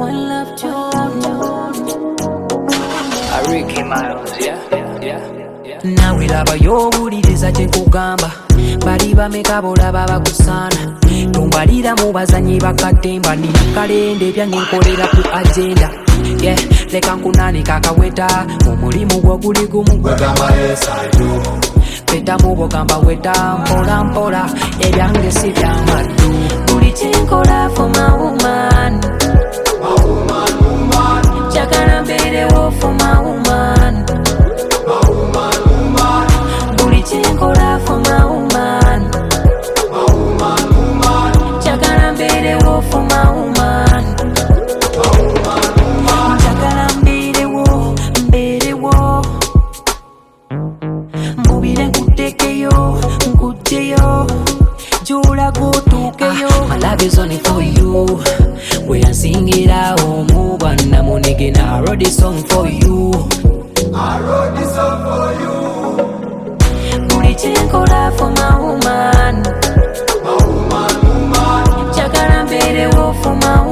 One love Ricky Miles, yeah. nawe laba y'owuliriza kyekugamba bali bameka bolaba bakusaana tombalira mu bazanyi bakatemba nina kalenda ebyange nkolera ku agenda yeah, leka nkunanika akaweta omulimu gwo guli gumu gwegamba yesayo peta mu bwogamba weta mpola mpola ebyange si byamaddu buli kyenkola for my woman njagala mbeerewo for my woman buli kyenkola for my woman njagala mbeerewo for my woman njagala mbeerewo mubire nkutekeyo nkugyeyo gy'olaga otuukeyo my love is only for you weyansingira omubwa namunege na I wrote this song for you buli kyenkola for my woman njagala mbeerewo for my woman